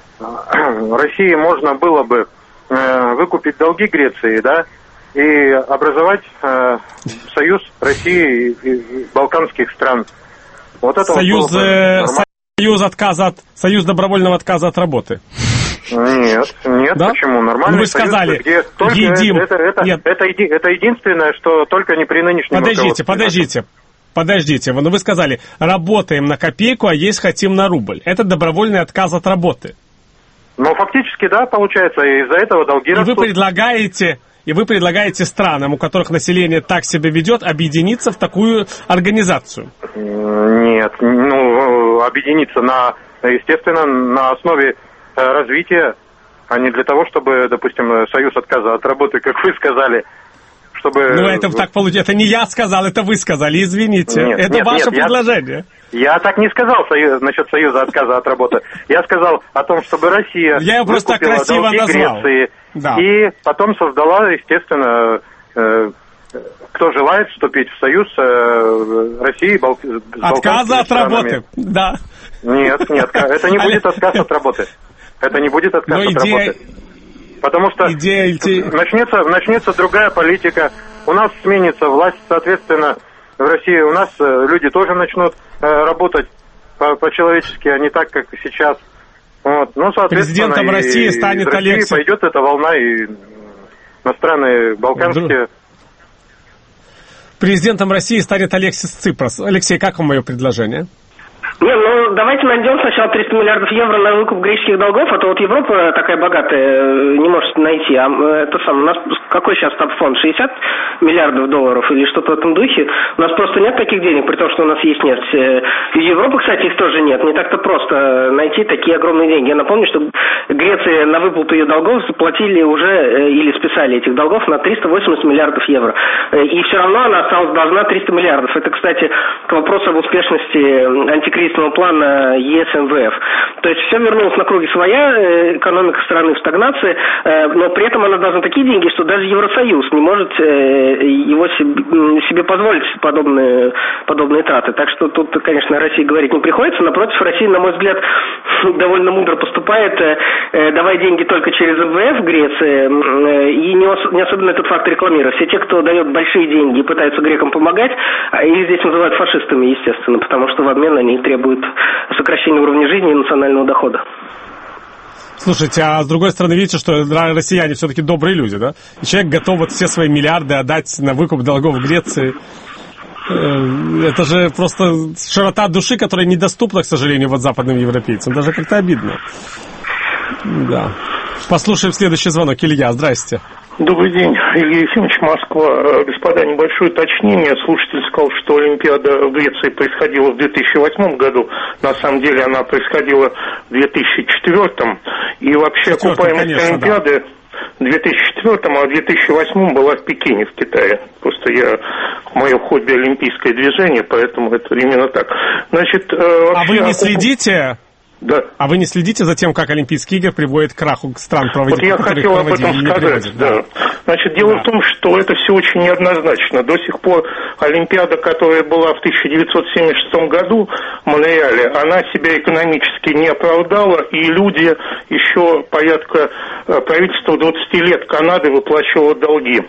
России можно было бы выкупить долги Греции, да, и образовать союз России и балканских стран. Вот это союз добровольного отказа от работы. Нет, да? Почему? Нормально. Вы сказали, где только едим... Это единственное, что только не при нынешнем руководстве. Подождите, но вы сказали, работаем на копейку, а есть хотим на рубль. Это добровольный отказ от работы. Ну, фактически, да, получается, и из-за этого долги растут. И вы предлагаете странам, у которых население так себя ведет, объединиться в такую организацию? Нет, объединиться естественно, на основе развития, а не для того, чтобы, допустим, союз отказа от работы, как вы сказали, чтобы... это так получается. Это не я сказал, это вы сказали, извините. Это ваше предложение. Я так не сказал насчет союза отказа от работы. Я сказал о том, чтобы Россия я просто выкупила долги Греции. Да. И потом создала, естественно, кто желает вступить в союз России, отказа от работы, да. Нет, это не будет отказ от работы. Это не будет отказ от работы. Потому что начнется другая политика, у нас сменится власть, соответственно, в России у нас люди тоже начнут работать по-человечески, а не так, как сейчас. Вот. Ну, соответственно, президентом России станет Алексей. Пойдет эта волна и на страны балканские. Президентом России станет Алексис Ципрос. Алексей, как вам мое предложение? Давайте найдем сначала 300 миллиардов евро на выкуп греческих долгов, а то вот Европа такая богатая не может найти. А у нас какой сейчас топ-фонд? 60 миллиардов долларов или что-то в этом духе? У нас просто нет таких денег, при том, что у нас есть нефть. И Европы, кстати, их тоже нет. Не так-то просто найти такие огромные деньги. Я напомню, что Греция на выплату ее долгов заплатили уже, или списали этих долгов на 380 миллиардов евро. И все равно она осталась должна 300 миллиардов. Это, кстати, к вопросу об успешности антикризисного плана ЕС МВФ. То есть все вернулось на круги своя, экономика страны в стагнации, но при этом она должна такие деньги, что даже Евросоюз не может его себе позволить подобные траты. Так что тут, конечно, России говорить не приходится. Напротив, Россия, на мой взгляд, довольно мудро поступает, давая деньги только через МВФ в Греции, и не особенно этот факт рекламируя. Все те, кто дает большие деньги и пытаются грекам помогать, их здесь называют фашистами, естественно, потому что в обмен они требуют сокращения уровня жизни и национального дохода. Слушайте, а с другой стороны, видите, что россияне все-таки добрые люди, да? И человек готов все свои миллиарды отдать на выкуп долгов в Греции. Это же просто широта души, которая недоступна, к сожалению, западным европейцам. Даже как-то обидно. Да. Послушаем следующий звонок. Илья, здрасте. Добрый день, Илья Ефимович, Москва. Господа, небольшое уточнение. Слушатель сказал, что Олимпиада в Греции происходила в 2008 году. На самом деле она происходила в 2004. И вообще окупаемость Олимпиады в 2004, а в 2008 была в Пекине, в Китае. Просто мое хобби олимпийское движение, поэтому это именно так. Значит, вообще, вы не следите... Да. А вы не следите за тем, как Олимпийские игры приводят к краху стран, вот я хотел об этом сказать, да. Значит, дело в том, что это все очень неоднозначно. До сих пор Олимпиада, которая была в 1976 году в Монреале, она себя экономически не оправдала, и люди еще порядка правительства 20 лет Канады выплачивало долги.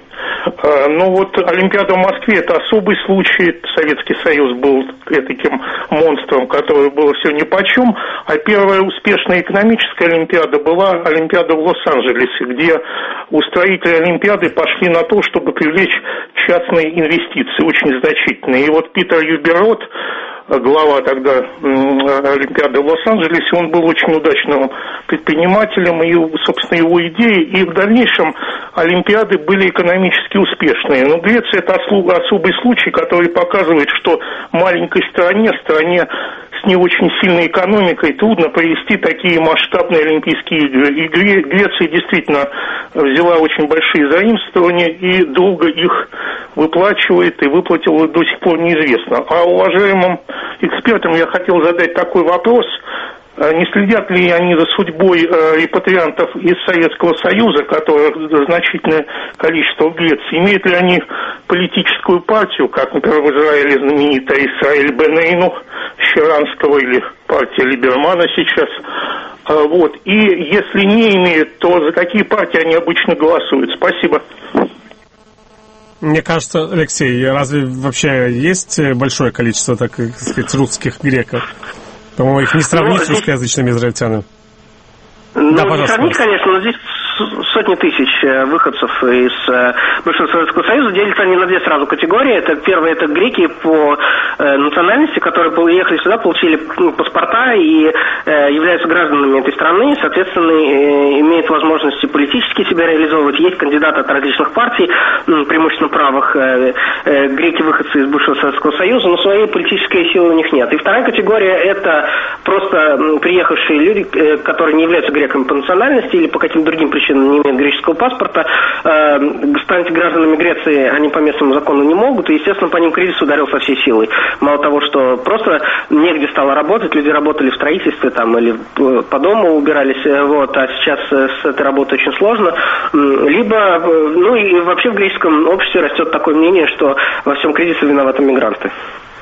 Но вот Олимпиада в Москве – это особый случай. Советский Союз был таким монстром, который было все нипочем. А первая успешная экономическая Олимпиада была Олимпиада в Лос-Анджелесе, где устроители Олимпиады пошли на то, чтобы привлечь частные инвестиции, очень значительные. И вот Питер Юберот, глава тогда Олимпиады в Лос-Анджелесе, он был очень удачным предпринимателем, и, собственно, его идеи, и в дальнейшем Олимпиады были экономически успешные. Но Греция – это особый случай, который показывает, что маленькой стране с не очень сильной экономикой трудно провести такие масштабные Олимпийские игры. И Греция действительно взяла очень большие заимствования и долго их выплачивает, и выплатила до сих пор неизвестно. А уважаемым экспертам я хотел задать такой вопрос. Не следят ли они за судьбой репатриантов из Советского Союза, которых значительное количество в Греции? Имеют ли они политическую партию, как, например, в Израиле знаменитая Исраэль Бенейну Щеранского или партия Либермана сейчас? Вот. И если не имеют, то за какие партии они обычно голосуют? Спасибо. Мне кажется, Алексей, разве вообще есть большое количество, так сказать, русских греков? По-моему, их не сравнить с русскоязычными израильтянами. Да, не сравнить, конечно, но здесь сотни тысяч выходцев из бывшего Советского Союза. Делятся они на две сразу категории. Первая – это греки по национальности, которые приехали сюда, получили паспорта и являются гражданами этой страны, соответственно, имеют возможности политически себя реализовывать. Есть кандидаты от различных партий, преимущественно правых, греки-выходцы из бывшего Советского Союза, но своей политической силы у них нет. И вторая категория – это просто приехавшие люди, которые не являются греками по национальности или по каким-то другим причинам не имеют греческого паспорта, стать гражданами Греции они по местному закону не могут, и, естественно, по ним кризис ударил со всей силой. Мало того, что просто негде стало работать, люди работали в строительстве там, или по дому убирались, вот, а сейчас с этой работой очень сложно. Либо, ну и вообще в греческом обществе растет такое мнение, что во всем кризисе виноваты мигранты.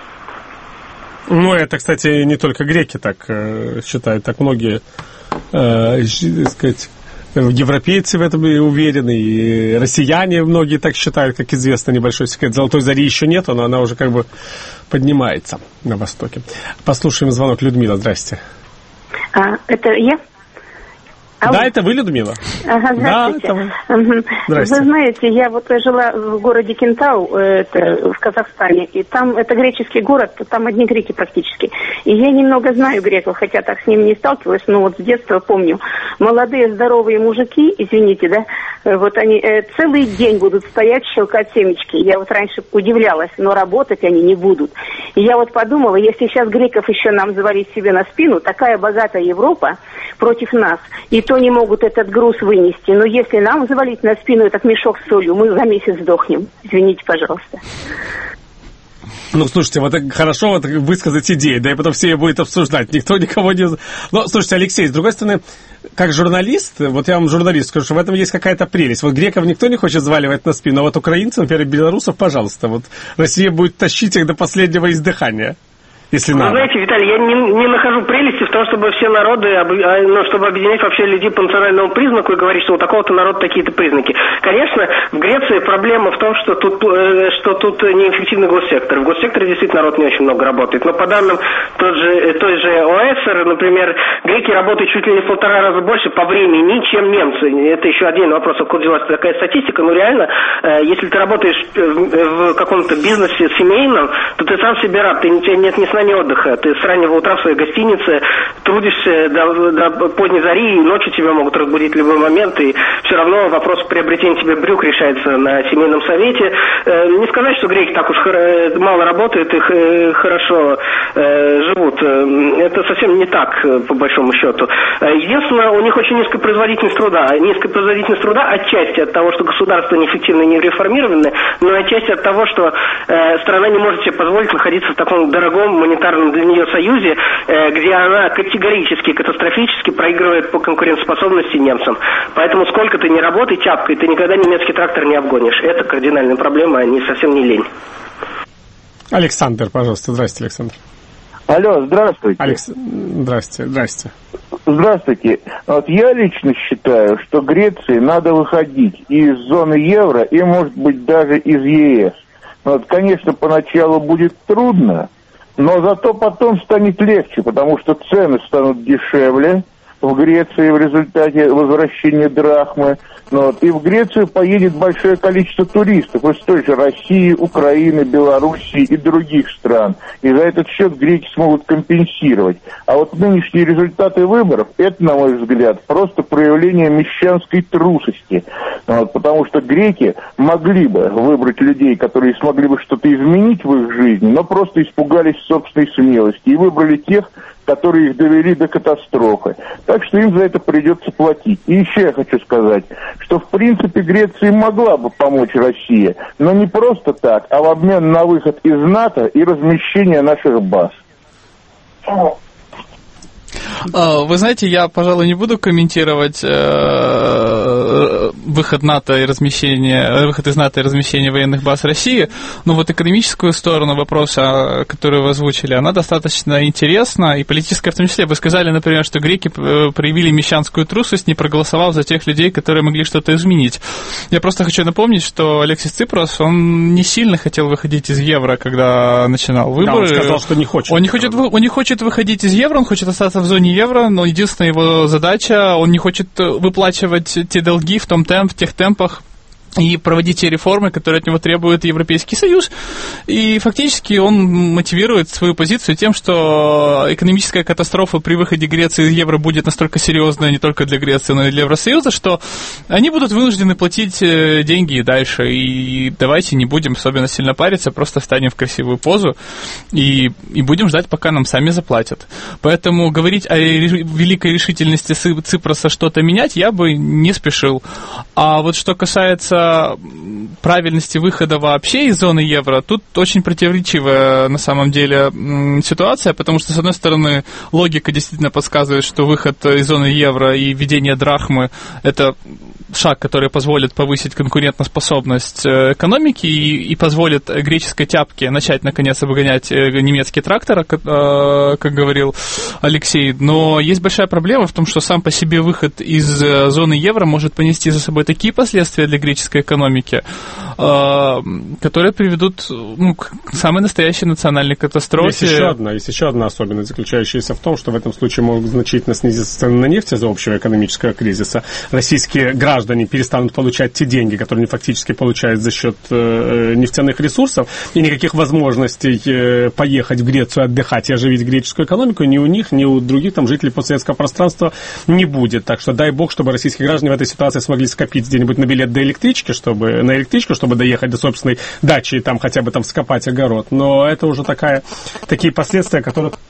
Ну, это, кстати, не только греки так считают, так многие, так сказать, европейцы в этом уверены, и россияне многие так считают, как известно, небольшой секрет. Золотой зари еще нету, но она уже как бы поднимается на Востоке. Послушаем звонок. Людмила, здрасте. Это я? Да, это вы, Людмила? Ага, здравствуйте. Да, это вы. Вы знаете, я вот жила в городе Кентау, это в Казахстане, и там, это греческий город, там одни греки практически. И я немного знаю греков, хотя так с ними не сталкивалась, но вот с детства помню. Молодые здоровые мужики, извините, да, вот они целый день будут стоять, щелкать семечки. Я вот раньше удивлялась, но работать они не будут. И я вот подумала, если сейчас греков еще нам завалить себе на спину, такая богатая Европа против нас, и то не могут этот груз вынести. Но если нам завалить на спину этот мешок с солью, мы за месяц сдохнем. Извините, пожалуйста. Ну, слушайте, вот хорошо вот высказать идеи, да и потом все ее будет обсуждать. Никто никого не... Но, слушайте, Алексей, с другой стороны, как журналист, вот я вам журналист скажу, что в этом есть какая-то прелесть. Вот греков никто не хочет заваливать на спину, а вот украинцев, например, белорусов, пожалуйста. Вот Россия будет тащить их до последнего издыхания. Если Вы надо. знаете, Виталий, я не нахожу прелести в том, чтобы все народы, чтобы объединять вообще людей по национальному признаку и говорить, что у такого-то народа такие-то признаки. Конечно, в Греции проблема в том, что тут неэффективный госсектор. В госсекторе действительно народ не очень много работает. Но по данным той же ОЭСР, например, греки работают чуть ли не в 1,5 раза больше по времени, чем немцы. Это еще отдельный вопрос, откуда взялась такая статистика. Но реально, если ты работаешь в каком-то бизнесе семейном, то ты сам себе рад, у тебя нет ни сна, ни отдыха. Ты с раннего утра в своей гостинице трудишься до поздней зари, и ночью тебя могут разбудить в любой момент, и все равно вопрос приобретения тебе брюк решается на семейном совете. Не сказать, что греки так уж мало работают и хорошо живут. Это совсем не так, по большому счету. Единственное, у них очень низкая производительность труда. Низкая производительность труда отчасти от того, что государство неэффективно и не реформировано, но отчасти от того, что страна не может себе позволить находиться в таком дорогом монетарном для нее союзе, где она категорически, катастрофически проигрывает по конкурентоспособности немцам. Поэтому сколько ты не работай тяпкой, ты никогда немецкий трактор не обгонишь. Это кардинальная проблема, а не совсем не лень. Александр, пожалуйста. Здрасте, Александр. Алло, здравствуйте. Здрасте. Здравствуйте. Вот я лично считаю, что Греции надо выходить из зоны евро и, может быть, даже из ЕС. Вот, конечно, поначалу будет трудно, но зато потом станет легче, потому что цены станут дешевле в Греции в результате возвращения драхмы. Вот. И в Грецию поедет большое количество туристов из той же России, Украины, Белоруссии и других стран. И за этот счет греки смогут компенсировать. А вот нынешние результаты выборов, это, на мой взгляд, просто проявление мещанской трусости. Вот. Потому что греки могли бы выбрать людей, которые смогли бы что-то изменить в их жизни, но просто испугались собственной смелости и выбрали тех, которые их довели до катастрофы. Так что им за это придется платить. И еще я хочу сказать, что в принципе Греции могла бы помочь Россия, но не просто так, а в обмен на выход из НАТО и размещение наших баз. Вы знаете, я, пожалуй, не буду комментировать выход из НАТО и размещение военных баз России, но вот экономическую сторону вопроса, который вы озвучили, она достаточно интересна, и политическая в том числе. Вы сказали, например, что греки проявили мещанскую трусость, не проголосовав за тех людей, которые могли что-то изменить. Я просто хочу напомнить, что Алексис Ципрос, он не сильно хотел выходить из евро, когда начинал выборы. Да, он сказал, что не хочет. Он не хочет выходить из евро, он хочет остаться в зоне евро, но единственная его задача, он не хочет выплачивать те долги в тех темпах, и проводить те реформы, которые от него требует Европейский Союз. И фактически он мотивирует свою позицию тем, что экономическая катастрофа при выходе Греции из евро будет настолько серьезная не только для Греции, но и для Евросоюза, что они будут вынуждены платить деньги и дальше. И давайте не будем особенно сильно париться, просто встанем в красивую позу и будем ждать, пока нам сами заплатят. Поэтому говорить о великой решительности Ципроса что-то менять я бы не спешил. А вот что касается правильности выхода вообще из зоны евро, тут очень противоречивая на самом деле ситуация, потому что, с одной стороны, логика действительно подсказывает, что выход из зоны евро и введение драхмы – это шаг, который позволит повысить конкурентоспособность экономики и позволит греческой тяпке начать, наконец, обгонять немецкие тракторы, как говорил Алексей. Но есть большая проблема в том, что сам по себе выход из зоны евро может понести за собой такие последствия для греческой экономики, которые приведут к самой настоящей национальной катастрофе. Есть еще одна особенность, заключающаяся в том, что в этом случае могут значительно снизиться цены на нефть из-за общего экономического кризиса. Российские граждане перестанут получать те деньги, которые они фактически получают за счет нефтяных ресурсов, и никаких возможностей поехать в Грецию отдыхать и оживить греческую экономику ни у них, ни у других там жителей постсоветского пространства не будет. Так что дай бог, чтобы российские граждане в этой ситуации смогли скопить где-нибудь на билет до электрички, чтобы доехать до собственной дачи и там хотя бы там вскопать огород. Но это уже такие последствия,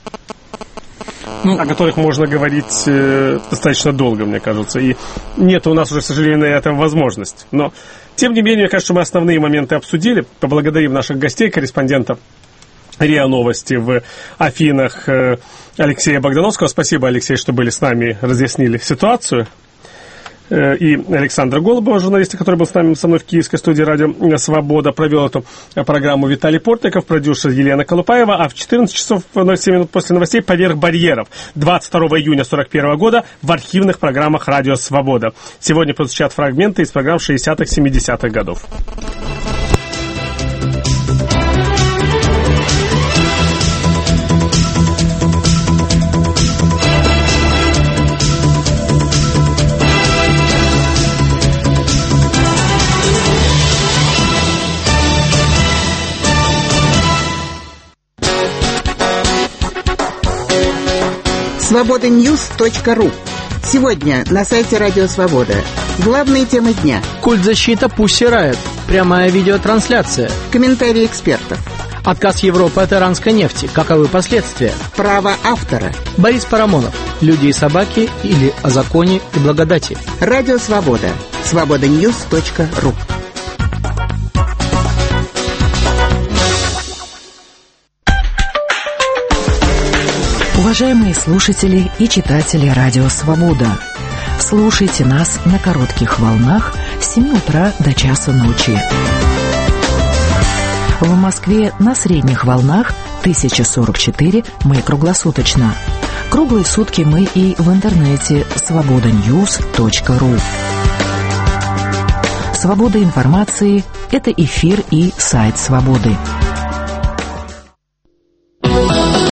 о которых можно говорить достаточно долго, мне кажется. И нет у нас уже, к сожалению, на это возможности. Но, тем не менее, мне кажется, мы основные моменты обсудили. Поблагодарим наших гостей, корреспондента РИА Новости в Афинах Алексея Богдановского. Спасибо, Алексей, что были с нами, разъяснили ситуацию. И Александра Голубова, журналиста, который был со мной в киевской студии «Радио Свобода», провел эту программу Виталий Портников, продюсер Елена Колупаева, а в 14 часов 07 минут после новостей «Поверх барьеров» 22 июня 1941 года в архивных программах «Радио Свобода». Сегодня прозвучат фрагменты из программ 60-х, 70-х годов. Свобода-Ньюс.ру. Сегодня на сайте Радио Свобода. Главные темы дня. Культ-защита Пусси Райот. Прямая видеотрансляция. Комментарии экспертов. Отказ Европы от иранской нефти. Каковы последствия? Право автора. Борис Парамонов. Люди и собаки или о законе и благодати. Радио Свобода. Свобода-Ньюс.ру. Уважаемые слушатели и читатели Радио Свобода, слушайте нас на коротких волнах с 7 утра до часа ночи. В Москве на средних волнах 1044 мы круглосуточно. Круглые сутки мы и в интернете свобода-ньюс.ру. Свобода информации – это эфир и сайт Свободы.